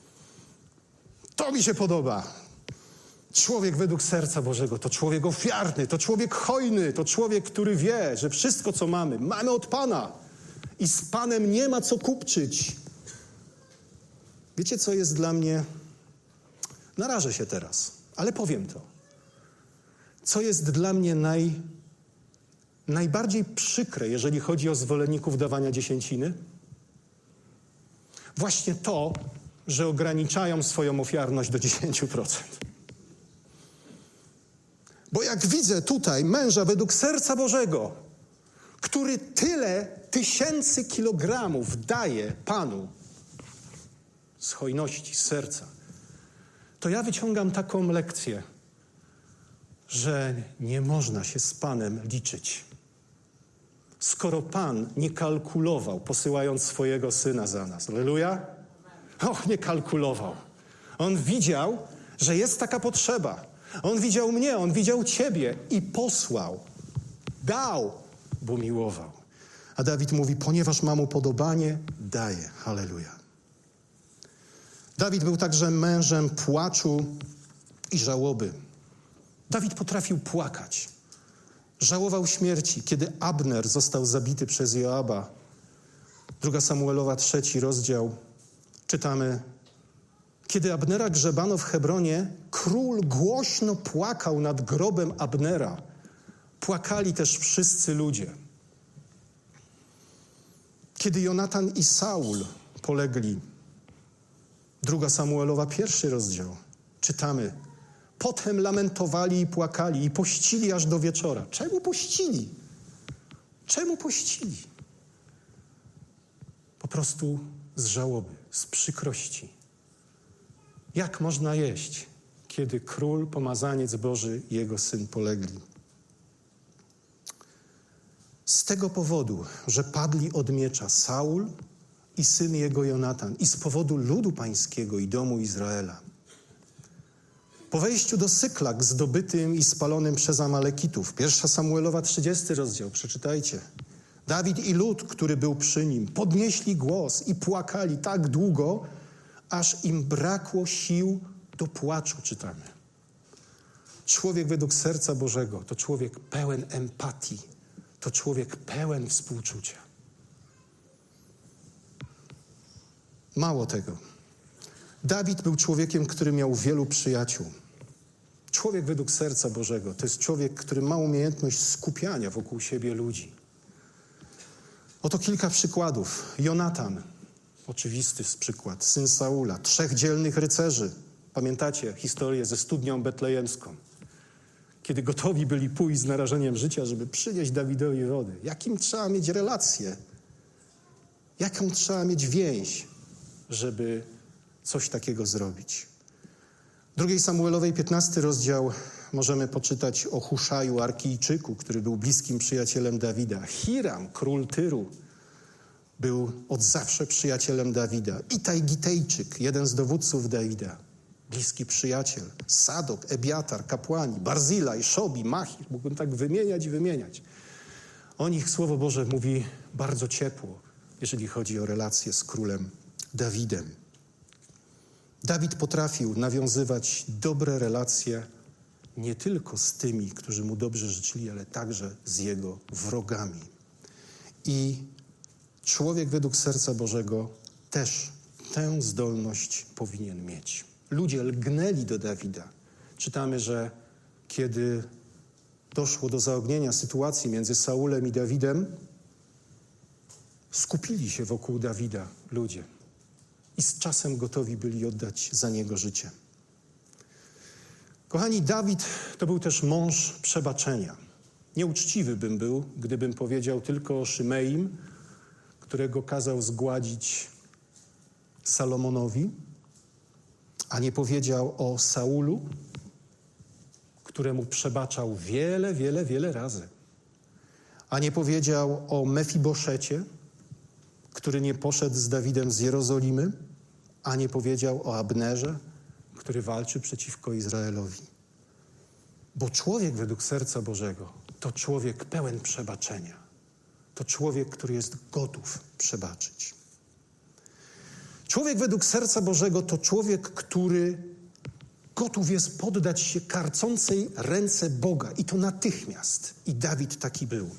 To mi się podoba. Człowiek według serca Bożego to człowiek ofiarny, to człowiek hojny, to człowiek, który wie, że wszystko, co mamy, mamy od Pana i z Panem nie ma co kupczyć. Wiecie, co jest dla mnie? Narażę się teraz, ale powiem to. Co jest dla mnie najbardziej przykre, jeżeli chodzi o zwolenników dawania dziesięciny? Właśnie to, że ograniczają swoją ofiarność do 10%. Bo jak widzę tutaj męża według serca Bożego, który tyle tysięcy kilogramów daje Panu z hojności, z serca, to ja wyciągam taką lekcję, że nie można się z Panem liczyć. Skoro Pan nie kalkulował, posyłając swojego Syna za nas. Alleluja? Nie kalkulował. On widział, że jest taka potrzeba. On widział mnie, On widział ciebie i posłał. Dał, bo miłował. A Dawid mówi, ponieważ mam upodobanie, daję. Halleluja. Dawid był także mężem płaczu i żałoby. Dawid potrafił płakać. Żałował śmierci, kiedy Abner został zabity przez Joaba. 2 Samuelowa, 3 rozdział. Czytamy: kiedy Abnera grzebano w Hebronie, król głośno płakał nad grobem Abnera. Płakali też wszyscy ludzie. Kiedy Jonatan i Saul polegli, 2 Samuelowa, 1 rozdział, czytamy: potem lamentowali i płakali i pościli aż do wieczora. Czemu pościli? Czemu pościli? Po prostu z żałoby, z przykrości. Jak można jeść, kiedy król, pomazaniec Boży i jego syn polegli? Z tego powodu, że padli od miecza Saul i syn jego Jonatan i z powodu ludu pańskiego i domu Izraela. Po wejściu do Syklak zdobytym i spalonym przez Amalekitów, 1 Samuelowa, 30 rozdział, przeczytajcie. Dawid i lud, który był przy nim, podnieśli głos i płakali tak długo, aż im brakło sił do płaczu, czytamy. Człowiek według serca Bożego to człowiek pełen empatii, to człowiek pełen współczucia. Mało tego. Dawid był człowiekiem, który miał wielu przyjaciół. Człowiek według serca Bożego to jest człowiek, który ma umiejętność skupiania wokół siebie ludzi. Oto kilka przykładów. Jonatan, oczywisty przykład, syn Saula, 3 dzielnych rycerzy. Pamiętacie historię ze studnią betlejemską? Kiedy gotowi byli pójść z narażeniem życia, żeby przynieść Dawidowi wody. Jakim trzeba mieć relację? Jaką trzeba mieć więź, żeby coś takiego zrobić? W 2 Samuelowej 15 rozdział możemy poczytać o Huszaju Arkijczyku, który był bliskim przyjacielem Dawida. Hiram, król Tyru, był od zawsze przyjacielem Dawida. Itaj Gitejczyk, jeden z dowódców Dawida, bliski przyjaciel. Sadok, Ebiatar, kapłani, Barzilaj, Szobi, Machir. Mógłbym tak wymieniać. O nich Słowo Boże mówi bardzo ciepło, jeżeli chodzi o relacje z królem Dawidem. Dawid potrafił nawiązywać dobre relacje nie tylko z tymi, którzy mu dobrze życzyli, ale także z jego wrogami. I człowiek według serca Bożego też tę zdolność powinien mieć. Ludzie lgnęli do Dawida. Czytamy, że kiedy doszło do zaognienia sytuacji między Saulem i Dawidem, skupili się wokół Dawida ludzie i z czasem gotowi byli oddać za niego życie. Kochani, Dawid to był też mąż przebaczenia. Nieuczciwy bym był, gdybym powiedział tylko o Szymeim, którego kazał zgładzić Salomonowi, a nie powiedział o Saulu, któremu przebaczał wiele razy. A nie powiedział o Mefiboszecie, który nie poszedł z Dawidem z Jerozolimy, a nie powiedział o Abnerze, który walczy przeciwko Izraelowi. Bo człowiek według serca Bożego to człowiek pełen przebaczenia. To człowiek, który jest gotów przebaczyć. Człowiek według serca Bożego to człowiek, który gotów jest poddać się karcącej ręce Boga i to natychmiast. I Dawid taki był.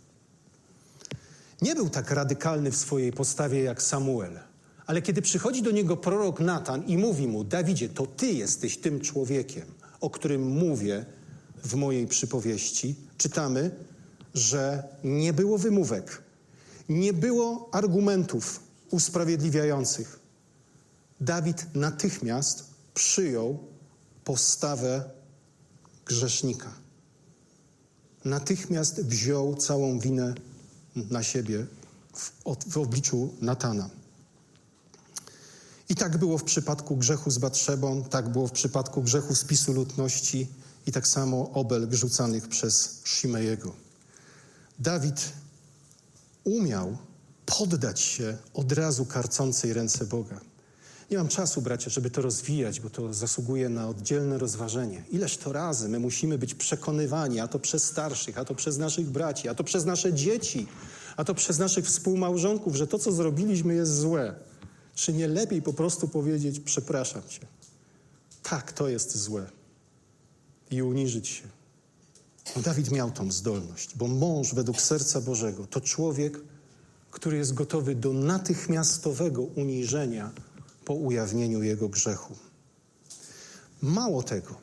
Nie był tak radykalny w swojej postawie jak Samuel, ale kiedy przychodzi do niego prorok Natan i mówi mu: Dawidzie, to ty jesteś tym człowiekiem, o którym mówię w mojej przypowieści, czytamy, że nie było wymówek, nie było argumentów usprawiedliwiających. Dawid natychmiast przyjął postawę grzesznika. Natychmiast wziął całą winę na siebie w obliczu Natana. I tak było w przypadku grzechu z Batszebą, tak było w przypadku grzechu spisu ludności i tak samo obelg rzucanych przez Szimejego. Dawid umiał poddać się od razu karcącej ręce Boga. Nie mam czasu, bracia, żeby to rozwijać, bo to zasługuje na oddzielne rozważenie. Ileż to razy my musimy być przekonywani, a to przez starszych, a to przez naszych braci, a to przez nasze dzieci, a to przez naszych współmałżonków, że to, co zrobiliśmy, jest złe. Czy nie lepiej po prostu powiedzieć: przepraszam cię. Tak, to jest złe. I uniżyć się. No, Dawid miał tą zdolność, bo mąż według serca Bożego to człowiek, który jest gotowy do natychmiastowego uniżenia po ujawnieniu jego grzechu. Mało tego.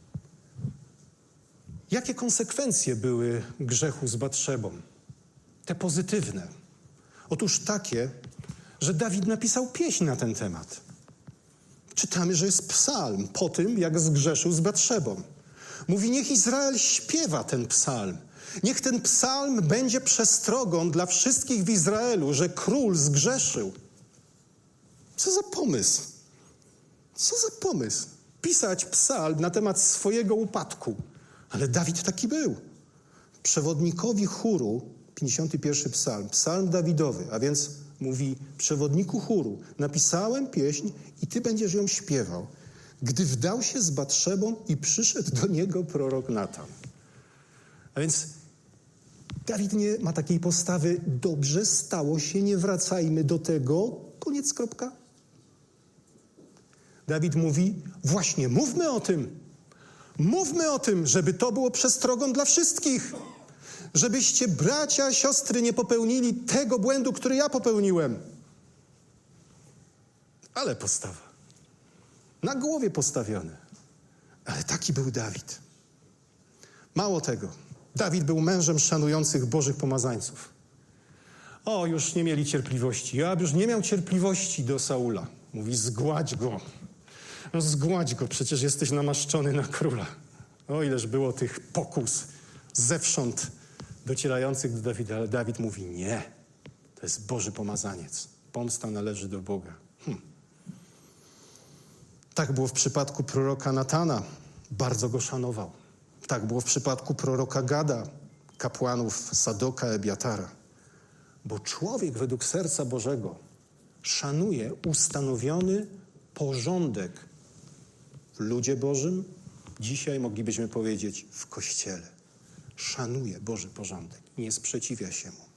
Jakie konsekwencje były grzechu z Batszebą? Te pozytywne. Otóż takie, że Dawid napisał pieśń na ten temat. Czytamy, że jest psalm po tym, jak zgrzeszył z Batszebą. Mówi: niech Izrael śpiewa ten psalm. Niech ten psalm będzie przestrogą dla wszystkich w Izraelu, że król zgrzeszył. Co za pomysł? Co za pomysł? Pisać psalm na temat swojego upadku. Ale Dawid taki był. Przewodnikowi chóru, 51 psalm, psalm Dawidowy, a więc mówi: przewodniku chóru, napisałem pieśń i ty będziesz ją śpiewał. Gdy wdał się z Batszebą i przyszedł do niego prorok Natan. A więc Dawid nie ma takiej postawy: dobrze, stało się, nie wracajmy do tego, koniec, kropka. Dawid mówi: właśnie, mówmy o tym. Mówmy o tym, żeby to było przestrogą dla wszystkich. Żebyście, bracia, siostry, nie popełnili tego błędu, który ja popełniłem. Ale postawa. Na głowie postawione. Ale taki był Dawid. Mało tego, Dawid był mężem szanujących Bożych pomazańców. O, już nie mieli cierpliwości. Joab już nie miał cierpliwości do Saula. Mówi, zgładź go. No zgładź go, przecież jesteś namaszczony na króla. O, ileż było tych pokus zewsząd docierających do Dawida. Ale Dawid mówi, nie. To jest Boży pomazaniec. Pomsta należy do Boga. Tak było w przypadku proroka Natana. Bardzo go szanował. Tak było w przypadku proroka Gada, kapłanów Sadoka, Ebiatara. Bo człowiek według serca Bożego szanuje ustanowiony porządek w ludzie Bożym. Dzisiaj moglibyśmy powiedzieć w Kościele. Szanuje Boży porządek. Nie sprzeciwia się mu.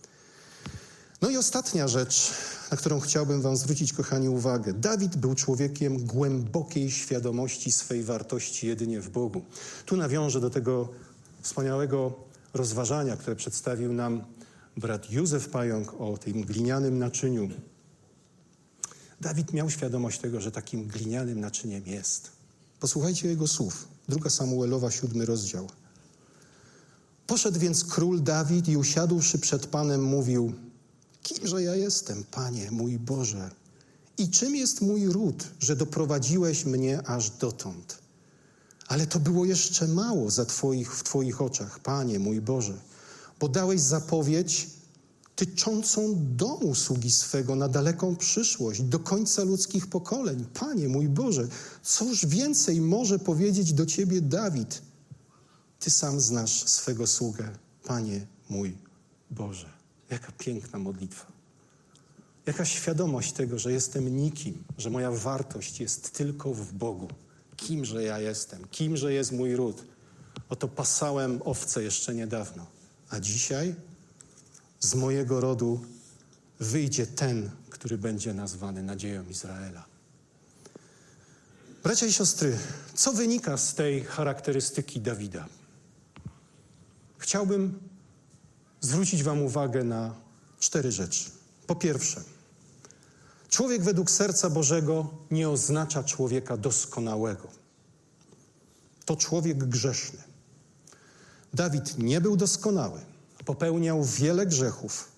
No i ostatnia rzecz, na którą chciałbym wam zwrócić, kochani, uwagę. Dawid był człowiekiem głębokiej świadomości swej wartości jedynie w Bogu. Tu nawiążę do tego wspaniałego rozważania, które przedstawił nam brat Józef Pająk o tym glinianym naczyniu. Dawid miał świadomość tego, że takim glinianym naczyniem jest. Posłuchajcie jego słów. 2 Samuelowa, 7 rozdział. Poszedł więc król Dawid i usiadłszy przed Panem mówił: Kimże ja jestem, Panie, mój Boże? I czym jest mój ród, że doprowadziłeś mnie aż dotąd? Ale to było jeszcze mało w Twoich oczach, Panie, mój Boże, bo dałeś zapowiedź tyczącą domu sługi swego na daleką przyszłość, do końca ludzkich pokoleń. Panie, mój Boże, cóż więcej może powiedzieć do Ciebie Dawid? Ty sam znasz swego sługę, Panie, mój Boże. Jaka piękna modlitwa. Jaka świadomość tego, że jestem nikim, że moja wartość jest tylko w Bogu. Kimże ja jestem, kimże jest mój ród. Oto pasałem owce jeszcze niedawno, a dzisiaj z mojego rodu wyjdzie ten, który będzie nazwany nadzieją Izraela. Bracia i siostry, co wynika z tej charakterystyki Dawida? Chciałbym zwrócić wam uwagę na 4 rzeczy. Po pierwsze, człowiek według serca Bożego nie oznacza człowieka doskonałego. To człowiek grzeszny. Dawid nie był doskonały. Popełniał wiele grzechów.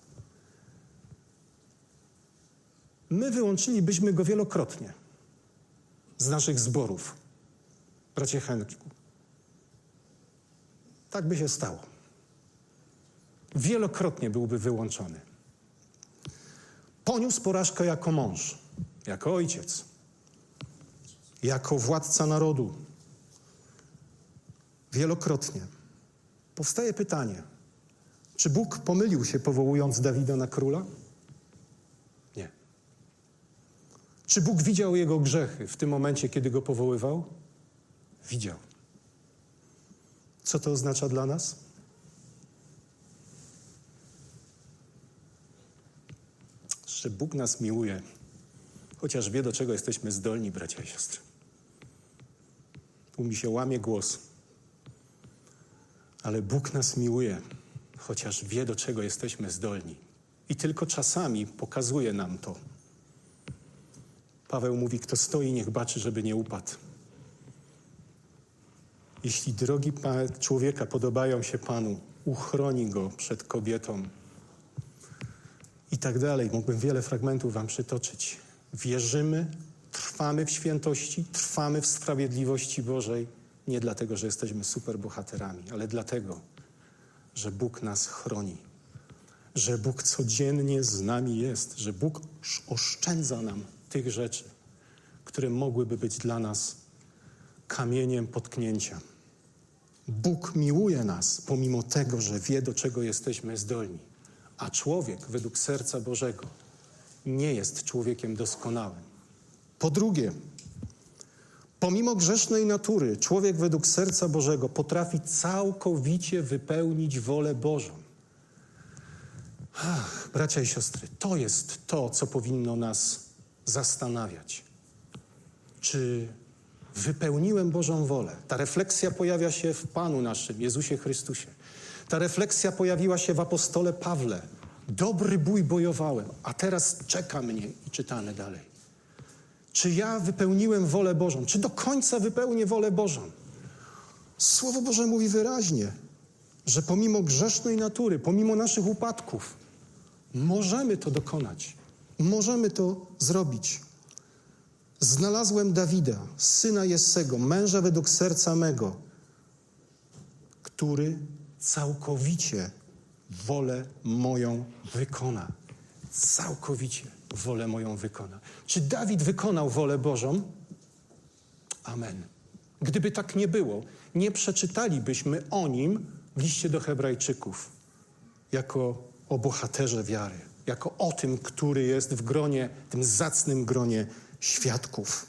My wyłączylibyśmy go wielokrotnie z naszych zborów. Bracie Henku, tak by się stało. Wielokrotnie byłby wyłączony. Poniósł porażkę jako mąż, jako ojciec, jako władca narodu. Wielokrotnie. Powstaje pytanie, czy Bóg pomylił się, powołując Dawida na króla? Nie. Czy Bóg widział jego grzechy w tym momencie, kiedy go powoływał? Widział. Co to oznacza dla nas? Że Bóg nas miłuje, chociaż wie, do czego jesteśmy zdolni, bracia i siostry. Tu mi się łamie głos. Ale Bóg nas miłuje, chociaż wie, do czego jesteśmy zdolni. I tylko czasami pokazuje nam to. Paweł mówi, kto stoi, niech baczy, żeby nie upadł. Jeśli drogi człowieka podobają się Panu, uchroni go przed kobietą. I tak dalej. Mógłbym wiele fragmentów wam przytoczyć. Wierzymy, trwamy w świętości, trwamy w sprawiedliwości Bożej. Nie dlatego, że jesteśmy superbohaterami, ale dlatego, że Bóg nas chroni. Że Bóg codziennie z nami jest. Że Bóg oszczędza nam tych rzeczy, które mogłyby być dla nas kamieniem potknięcia. Bóg miłuje nas, pomimo tego, że wie, do czego jesteśmy zdolni. A człowiek według serca Bożego nie jest człowiekiem doskonałym. Po drugie, pomimo grzesznej natury, człowiek według serca Bożego potrafi całkowicie wypełnić wolę Bożą. Bracia i siostry, to jest to, co powinno nas zastanawiać. Czy wypełniłem Bożą wolę? Ta refleksja pojawia się w Panu naszym, Jezusie Chrystusie. Ta refleksja pojawiła się w apostole Pawle. Dobry bój bojowałem, a teraz czeka mnie i czytamy dalej. Czy ja wypełniłem wolę Bożą? Czy do końca wypełnię wolę Bożą? Słowo Boże mówi wyraźnie, że pomimo grzesznej natury, pomimo naszych upadków, możemy to dokonać. Możemy to zrobić. Znalazłem Dawida, syna Jessego, męża według serca mego, który całkowicie wolę moją wykona. Całkowicie wolę moją wykona. Czy Dawid wykonał wolę Bożą? Amen. Gdyby tak nie było, nie przeczytalibyśmy o nim w liście do Hebrajczyków jako o bohaterze wiary, jako o tym, który jest w gronie, tym zacnym gronie świadków.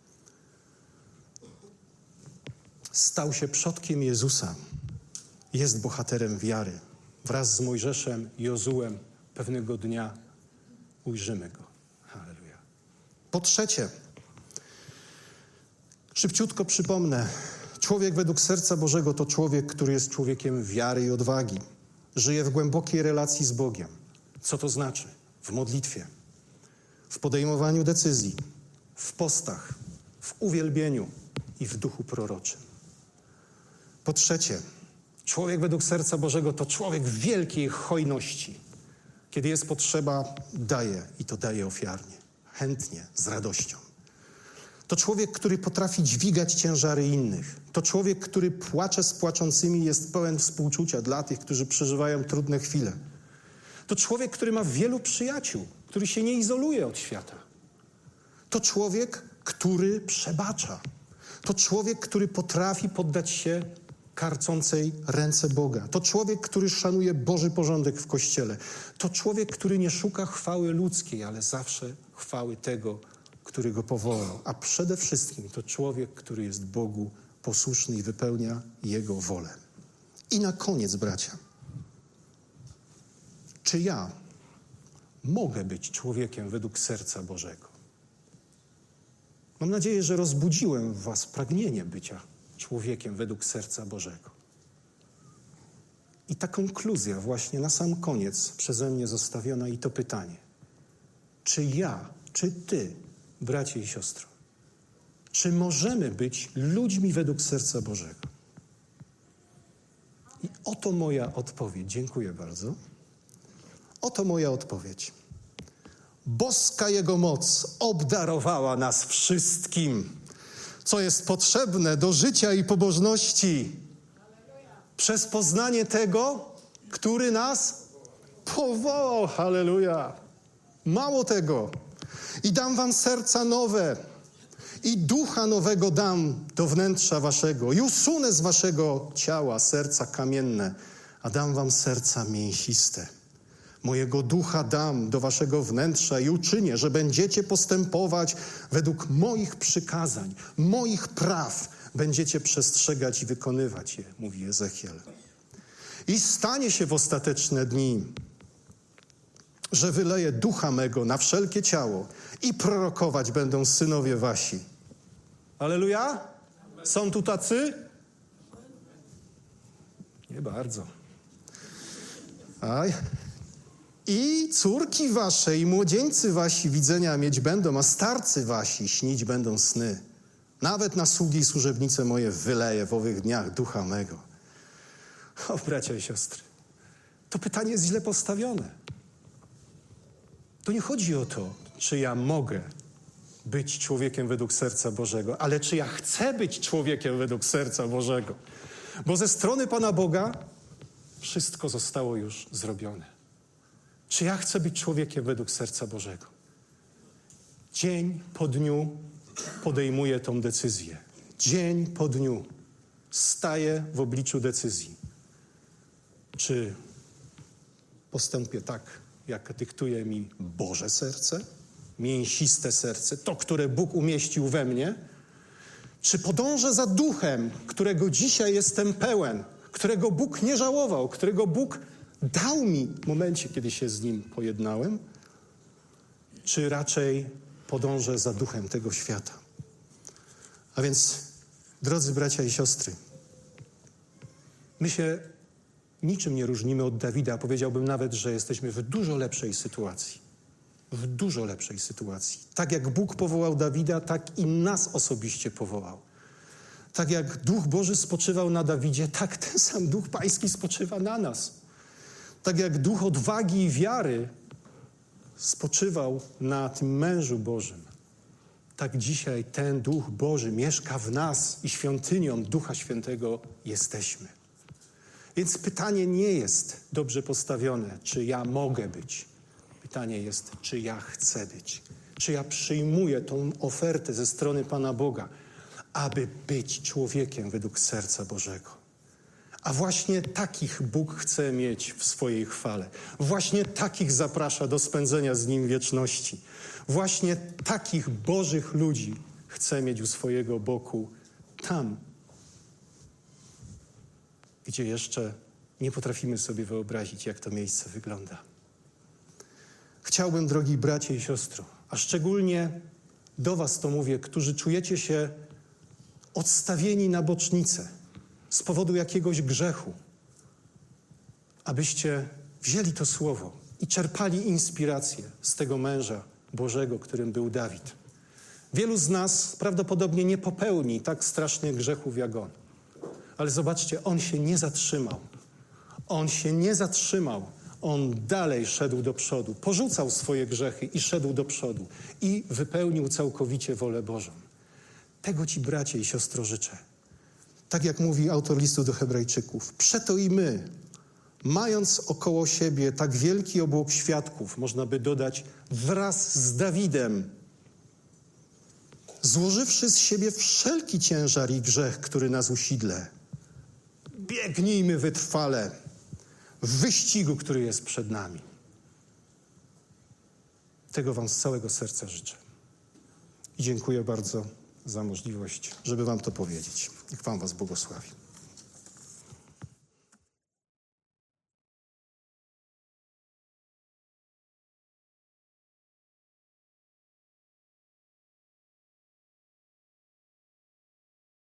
Stał się przodkiem Jezusa. Jest bohaterem wiary. Wraz z Mojżeszem, Jozułem pewnego dnia ujrzymy go. Halleluja. Po trzecie, szybciutko przypomnę, człowiek według serca Bożego to człowiek, który jest człowiekiem wiary i odwagi. Żyje w głębokiej relacji z Bogiem. Co to znaczy? W modlitwie, w podejmowaniu decyzji, w postach, w uwielbieniu i w duchu proroczym. Po trzecie, człowiek według serca Bożego to człowiek wielkiej hojności. Kiedy jest potrzeba, daje i to daje ofiarnie, chętnie, z radością. To człowiek, który potrafi dźwigać ciężary innych. To człowiek, który płacze z płaczącymi, jest pełen współczucia dla tych, którzy przeżywają trudne chwile. To człowiek, który ma wielu przyjaciół, który się nie izoluje od świata. To człowiek, który przebacza. To człowiek, który potrafi poddać się karcącej ręce Boga. To człowiek, który szanuje Boży porządek w Kościele. To człowiek, który nie szuka chwały ludzkiej, ale zawsze chwały tego, który go powołał. A przede wszystkim to człowiek, który jest Bogu posłuszny i wypełnia Jego wolę. I na koniec, bracia, czy ja mogę być człowiekiem według serca Bożego? Mam nadzieję, że rozbudziłem w was pragnienie bycia człowiekiem według serca Bożego. I ta konkluzja właśnie na sam koniec przeze mnie zostawiona i to pytanie. Czy ja, czy ty, bracie i siostro, czy możemy być ludźmi według serca Bożego? I oto moja odpowiedź. Dziękuję bardzo. Oto moja odpowiedź. Boska Jego moc obdarowała nas wszystkim, co jest potrzebne do życia i pobożności. Przez poznanie tego, który nas powołał. Halleluja. Mało tego. I dam wam serca nowe i ducha nowego dam do wnętrza waszego i usunę z waszego ciała serca kamienne, a dam wam serca mięsiste. Mojego ducha dam do waszego wnętrza i uczynię, że będziecie postępować według moich przykazań, moich praw. Będziecie przestrzegać i wykonywać je, mówi Ezechiel. I stanie się w ostateczne dni, że wyleję ducha mego na wszelkie ciało i prorokować będą synowie wasi. Alleluja? Są tu tacy? Nie bardzo. Aj. I córki wasze i młodzieńcy wasi widzenia mieć będą, a starcy wasi śnić będą sny. Nawet na sługi i służebnice moje wyleję w owych dniach ducha mego. O, bracia i siostry, to pytanie jest źle postawione. To nie chodzi o to, czy ja mogę być człowiekiem według serca Bożego, ale czy ja chcę być człowiekiem według serca Bożego. Bo ze strony Pana Boga wszystko zostało już zrobione. Czy ja chcę być człowiekiem według serca Bożego? Dzień po dniu podejmuję tą decyzję. Dzień po dniu staję w obliczu decyzji. Czy postąpię tak, jak dyktuje mi Boże serce, mięsiste serce, to, które Bóg umieścił we mnie? Czy podążę za duchem, którego dzisiaj jestem pełen, którego Bóg nie żałował, którego Bóg dał mi w momencie, kiedy się z Nim pojednałem? Czy raczej podążę za duchem tego świata? A więc, drodzy bracia i siostry, my się niczym nie różnimy od Dawida, a powiedziałbym nawet, że jesteśmy w dużo lepszej sytuacji. w dużo lepszej sytuacji. Tak jak Bóg powołał Dawida, tak i nas osobiście powołał. Tak jak Duch Boży spoczywał na Dawidzie, tak ten sam Duch Pański spoczywa na nas. Tak jak Duch odwagi i wiary spoczywał na tym mężu Bożym, tak dzisiaj ten Duch Boży mieszka w nas i świątynią Ducha Świętego jesteśmy. Więc pytanie nie jest dobrze postawione, czy ja mogę być. Pytanie jest, czy ja chcę być. Czy ja przyjmuję tą ofertę ze strony Pana Boga, aby być człowiekiem według serca Bożego. A właśnie takich Bóg chce mieć w swojej chwale. Właśnie takich zaprasza do spędzenia z Nim wieczności. Właśnie takich Bożych ludzi chce mieć u swojego boku tam, gdzie jeszcze nie potrafimy sobie wyobrazić, jak to miejsce wygląda. Chciałbym, drogi bracie i siostro, a szczególnie do was to mówię, którzy czujecie się odstawieni na bocznicę z powodu jakiegoś grzechu, abyście wzięli to słowo i czerpali inspirację z tego męża Bożego, którym był Dawid. Wielu z nas prawdopodobnie nie popełni tak strasznych grzechów jak on. Ale zobaczcie, on się nie zatrzymał. On się nie zatrzymał. On dalej szedł do przodu. Porzucał swoje grzechy i szedł do przodu. I wypełnił całkowicie wolę Bożą. Tego ci, bracie i siostro, życzę. Tak jak mówi autor listu do Hebrajczyków. Przeto i my, mając około siebie tak wielki obłok świadków, można by dodać, wraz z Dawidem, złożywszy z siebie wszelki ciężar i grzech, który nas usidle, biegnijmy wytrwale w wyścigu, który jest przed nami. Tego wam z całego serca życzę. I dziękuję bardzo za możliwość, żeby wam to powiedzieć. Niech Pan was błogosławi.